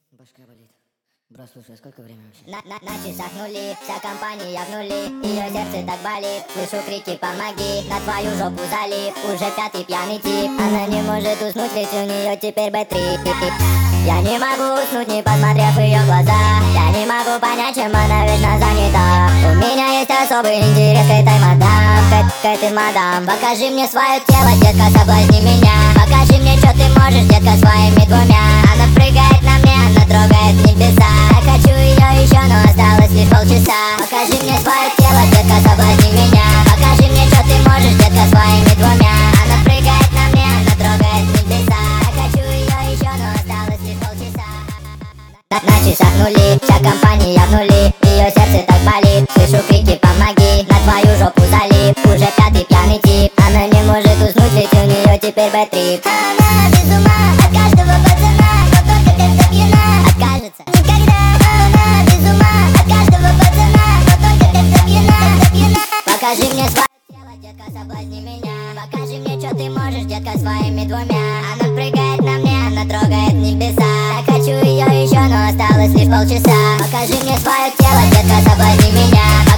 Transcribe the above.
Башка болит. Бро, слушай, сколько времени вообще? На часах нули, вся компания в нули. Ее сердце так болит, слышу крики «помоги». На твою жопу залип, уже пятый пьяный тип. Она не может уснуть, ведь у нее теперь б3. Я не могу уснуть, не посмотрев в ее глаза. Я не могу понять, чем она вечно занята. У меня есть особый интерес к этой мадам, к этой мадам. Покажи мне свое тело, детка, соблазни меня. Покажи мне, что ты можешь, детка, своими двумя. Она прыгает на мне, она трогает небеса. Я хочу ее еще, но осталось лишь полчаса. Покажи мне свое тело, детка, соблазни меня. Покажи мне, что ты можешь, детка, своими двумя. Она прыгает на мне, она трогает небеса. Я хочу ее еще, но осталось лишь полчаса. На часах нули, вся компания в нули. Ее сердце так болит, слышу крики «помоги». На твою жопу залип, уже пятый пьяный тип. Она не может уснуть, ведь у нее теперь б3. Она без ума от каждого пацана, но только когда пьяна откажется никогда. Она без ума от каждого пацана, но только когда пьяна. Покажи мне свое тело, детка, соблазни меня. Покажи мне, что ты можешь, детка, своими двумя. Она прыгает на мне, она трогает небеса. Я хочу ее еще, но осталось лишь полчаса. Покажи мне свое тело, детка, соблазни меня.